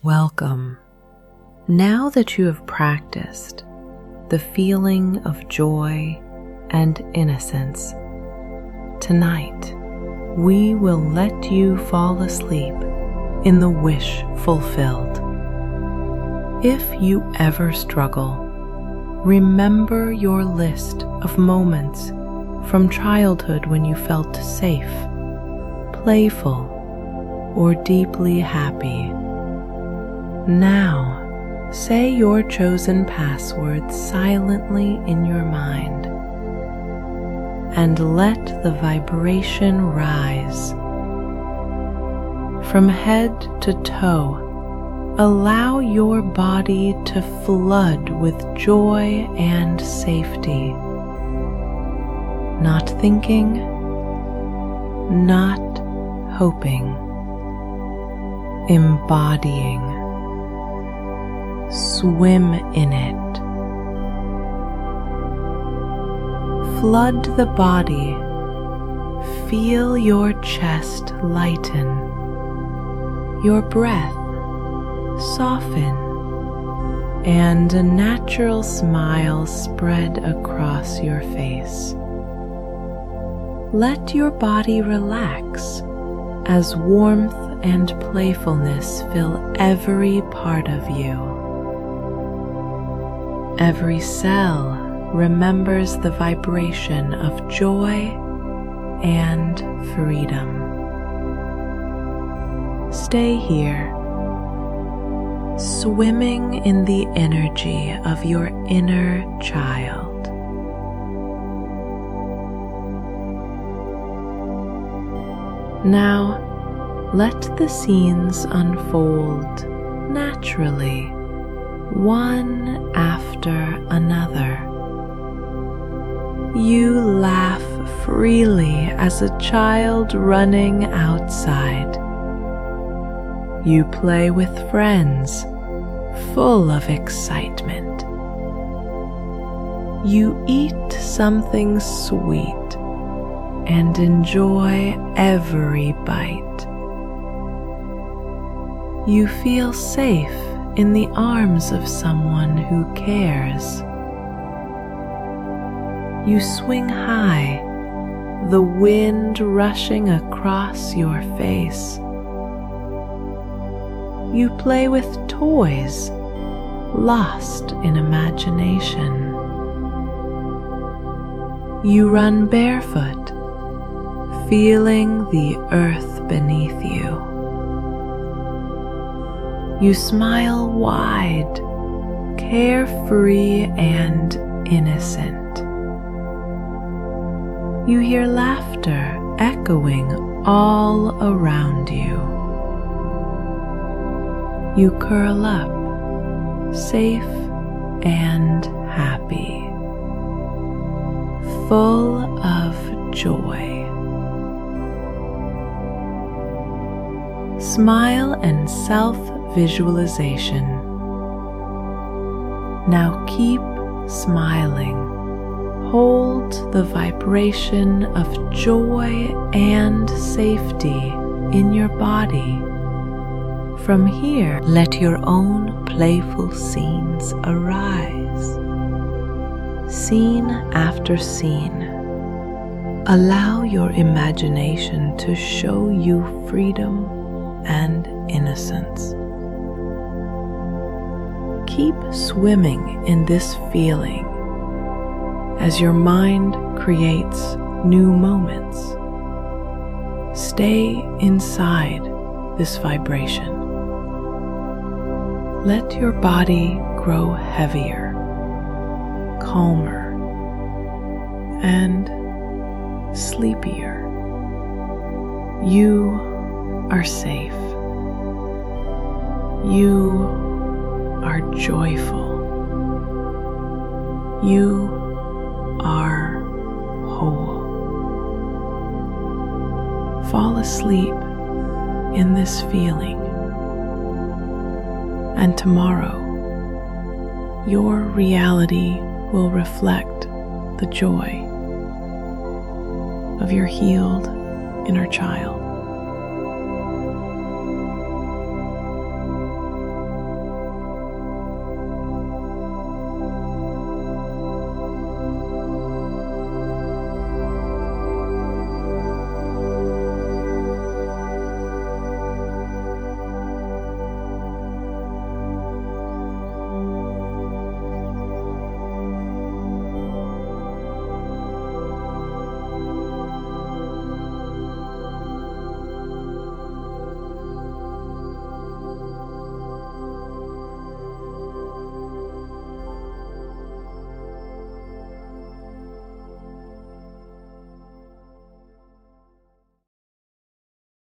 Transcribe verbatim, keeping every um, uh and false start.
Welcome. Now that you have practiced the feeling of joy and innocence, tonight we will let you fall asleep in the wish fulfilled. If you ever struggle, remember your list of moments from childhood when you felt safe, playful, or deeply happy. Now, say your chosen password silently in your mind and let the vibration rise. From head to toe, allow your body to flood with joy and safety. Not thinking, not hoping, embodying. Swim in it. Flood the body. Feel your chest lighten, your breath soften, and a natural smile spread across your face. Let your body relax as warmth and playfulness fill every part of you. Every cell remembers the vibration of joy and freedom. Stay here, swimming in the energy of your inner child. Now, let the scenes unfold naturally, one after another. You laugh freely as a child running outside. You play with friends, full of excitement. You eat something sweet and enjoy every bite. You feel safe in the arms of someone who cares. You swing high, the wind rushing across your face. You play with toys, lost in imagination. You run barefoot, feeling the earth beneath you. You smile wide, carefree and innocent. You hear laughter echoing all around you. You curl up, safe and happy, full of joy. Smile and self-visualization. Now keep smiling. Hold the vibration of joy and safety in your body. From here, let your own playful scenes arise. Scene after scene. Allow your imagination to show you freedom and innocence. Keep swimming in this feeling as your mind creates new moments. Stay inside this vibration. Let your body grow heavier, calmer, and sleepier. You are safe. You are joyful. You are whole. Fall asleep in this feeling, and tomorrow your reality will reflect the joy of your healed inner child.